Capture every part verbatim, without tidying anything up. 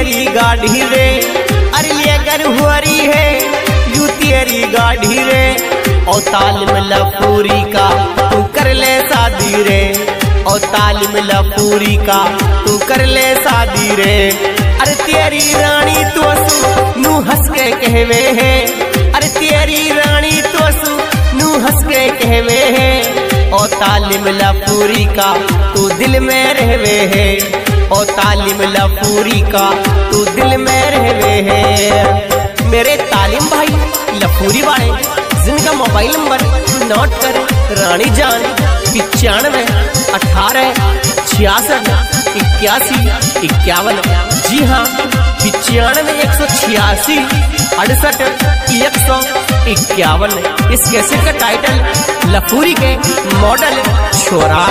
तेरी गाड़ी रे, अरे ये कर हुआरी है यू तेरी गाड़ी रे। और तालिम लपूरी का तू कर ले शादी रे, और तालिम लपूरी का तू कर ले शादी रे। अरे तेरी रानी तो नू हंस के कहवे है, अरे तेरी रानी तो नू हंस के कहवे है। और तालिम लपूरी का तू दिल में रहवे है, और तालिम लपूरी का तू दिल में रहवे है। मेरे तालिम भाई लपूरी वाले जिनका मोबाइल नंबर नोट कर रानी जान पिचानवे अठारह छियासठ इक्यासी इक्यावन। जी हाँ, पिचानवे एक सौ छियासी अड़सठ एक सौ इक्यावन। इस कैसेट का टाइटल लपूरी के मॉडल छोरा।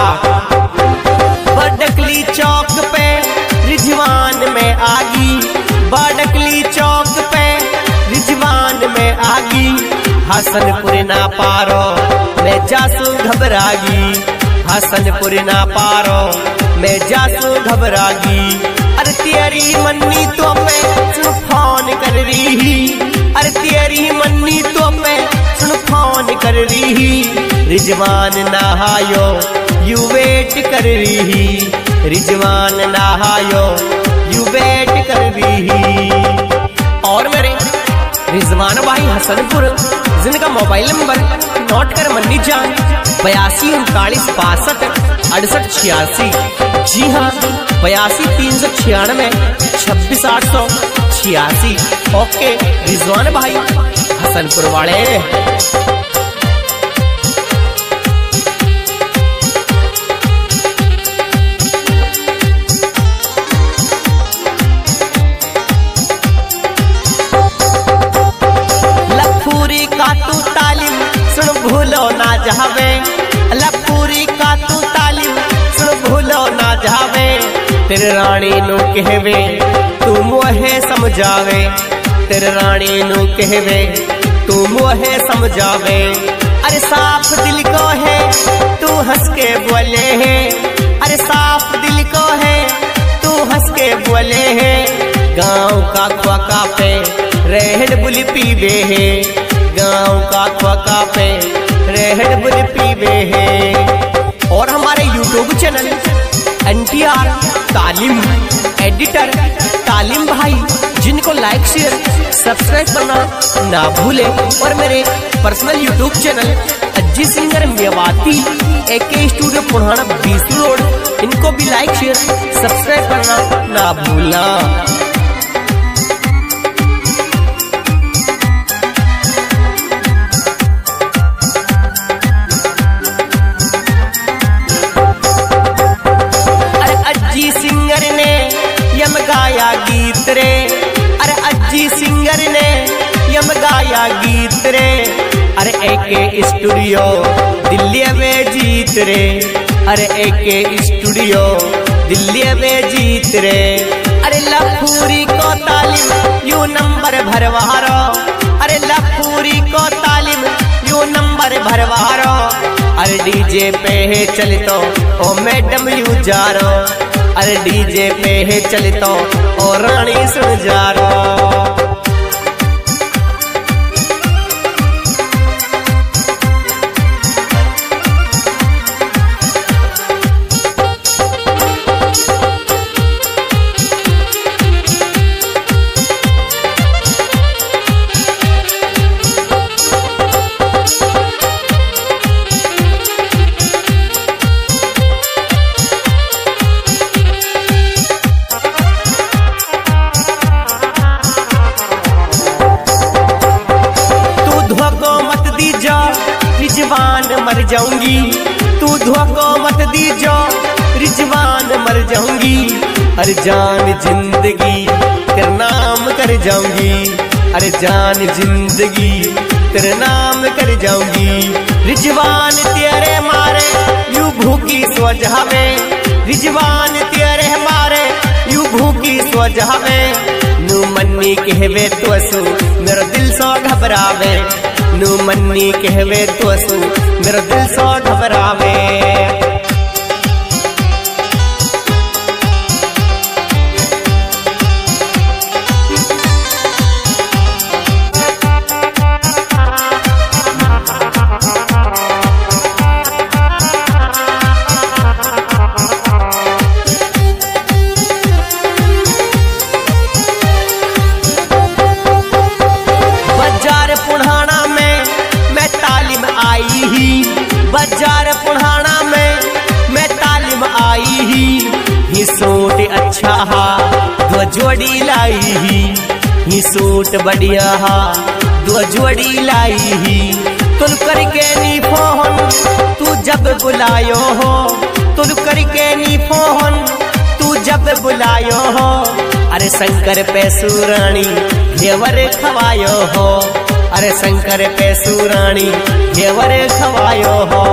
बडकली चौक पे रिजवान में आगी, बडकली चौक पे रिजवान में आगी। हसनपुर ना पारो मैं जासू घबरागी, हसनपुर ना पारो मैं जासू घबरागी। अरे तेरी मन्नी तो मैं सुन फोन कर रही, अरे तेरी मन्नी तो मैं सुन फोन कर रही। रिजवान नहायो यू वेट कर रही, रिजवान नहायो यू वेट कर रही। और मेरे रिजवान भाई हसनपुर जिनका मोबाइल नंबर नोट कर मन्नी जान बयासी उनतालीस बासठ अड़सठ छियासी। जी हाँ, बयासी तीन सौ छियानवे छब्बीस आठ सौ छियासी। ओके रिजवान भाई हसनपुर वाले। लपूरी का तू तालिम सुन भूलो ना जावे, लपूरी का तू तालिम सुन भूलो ना जावे। तेरे रानी नू कहवे तू मोहे समझावे, तेरे रानी नू कहवे तू मोहे समझावे। अरे साफ दिल को है तू हंस के बोले है, अरे साफ दिल को है तू हंस के बोले है। गाँव का क्वाका पे रेहड़ बुल पीवे है, गाँव का क्वाका पे रेहड़ बुल पीवे है। और हमारे YouTube channel N T R Talim editor तालिम भाई जिनको लाइक शेयर सब्सक्राइब करना ना भूले। और मेरे personal YouTube channel Ajji singer Mewati AK studio पुराना बीस रोड, इनको भी लाइक शेयर सब्सक्राइब करना ना भूलना। गीत रे, अरे अज्जी सिंगर ने यम गाया गीत रे। अरे एके स्टूडियो दिल्ली में जीत रे, अरे एके स्टूडियो दिल्ली में जीत रे। अरे लपूरी को तालिम यू नंबर भरवारो, अरे लपूरी को तालिम यू नंबर भरवारो। अरे डीजे पे है चल तो ओ मैडम यू जारो, अरे डीजे पे है चल तो और रानी सुन जा रो। रिजवान मर जाऊंगी, तू धोखो मत दीजो रिजवान मर जाऊंगी। अरे जान जिंदगी तेरा नाम कर जाऊंगी, अरे जान जिंदगी तेरे नाम कर जाऊंगी। रिजवान तेरे मारे यू भूखी सो जावे, रिजवान तेरे मारे यू भूखी सो जावे। नू मन्नी कहवे तो सु मेरा दिल सो घबरावे, नू मन्नी कहवे तो सु मेरा दिल सो घबरावे। हा दो जोड़ी लाई ही ही सूट बढ़िया हा दो जोड़ी लाई ही तुल करके नी फोन तू जब बुलायो हो तुल करके नी फोन तू जब बुलायो हो अरे शंकर पे सुरानी घेवर खवायो हो अरे शंकर पे सुरानी घेवर खवायो हो।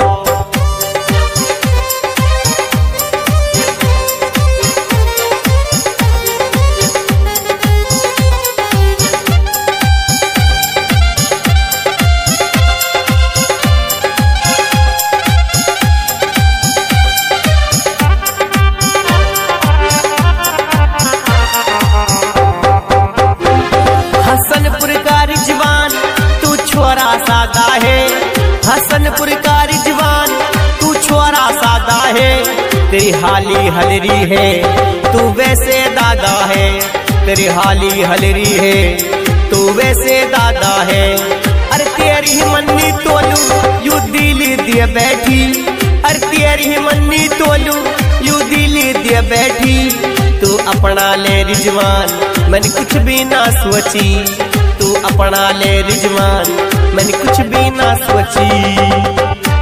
हसनपुर का रिजवान तू छोरा सादा है हसनपुर का रिजवान तू छोरा सादा है तेरी हाली हलरी है तू वैसे दादा है तेरी हाली हलरी है तू वैसे दादा है अरे तेरी मन्नी तोलू यू दिली दिए बैठी अरे तेरी मन्नी तोलू यू दिली दिए बैठी तू अपना ले रिजवान मैंने कुछ भी ना सोची तू अपना ले रिजवान मैंने कुछ भी ना सोची।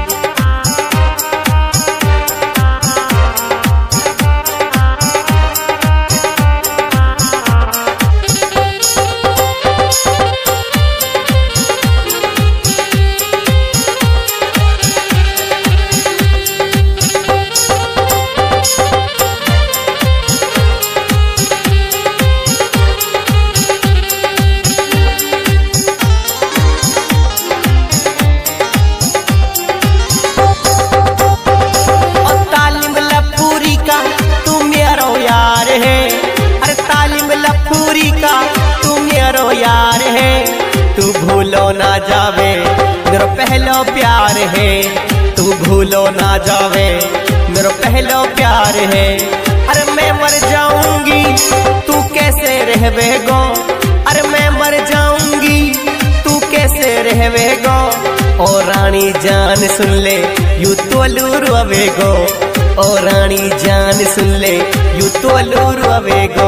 लफूरी का तू मेरो यार है तू भूलो ना जावे मेरा पहला प्यार है तू भूलो ना जावे मेरा पहला प्यार है अरे मैं मर जाऊंगी तू कैसे रहवेगो अरे मैं मर जाऊंगी तू कैसे रहवेगो ओ रानी जान सुन ले यू तोलू रोवेगो ओ रानी जान सुन ले यू तोलू रोवेगो।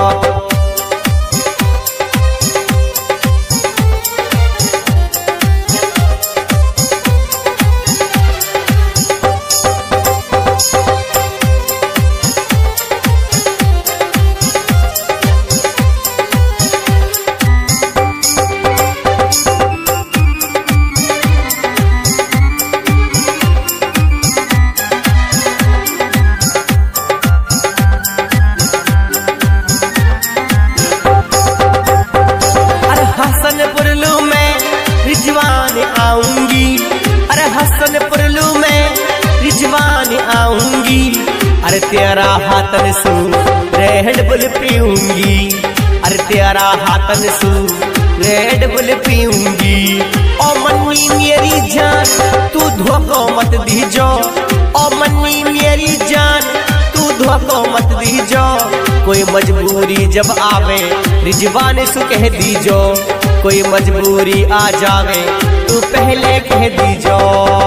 हसनपुर लू में रिजवान आऊंगी अरे हसनपुर लू में रिजवान आऊंगी अरे तेरा हाथन सू रेड बुल पीऊंगी अरे तेरा हाथन सू रेड बुल पीऊंगी ओ मन्नी मेरी जान तू धोखो मत दीजो ओ मन्नी मेरी जान तू धोखो मत दीजो कोई मजबूरी जब आवे रिजवान सु कह दीजो कोई मजबूरी आ जावे तू पहले कह दीजो।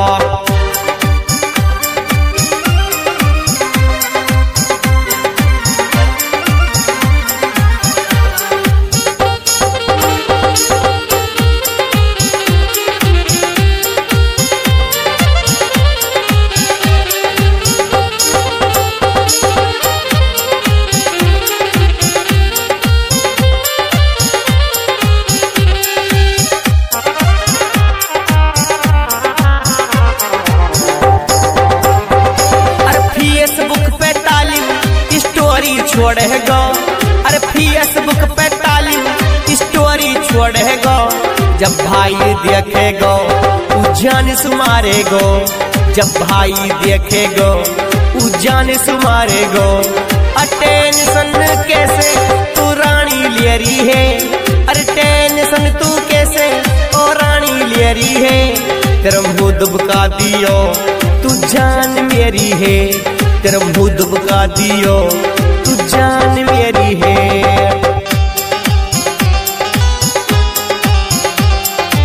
छोड़ेगो अरे फेसबुक पे तालीम स्टोरी छोड़ेगो जब भाई देखेगो उ जान सुमारेगो जब भाई देखेगो उ जान सुमारेगो अटेंशन कैसे तू रानी लेरी है अरे टेंशन तू कैसे ओ रानी लेरी है तेरा मुँह दुबका दियो तू जान मेरी है तेरा मुँह दुबका दियो तू जान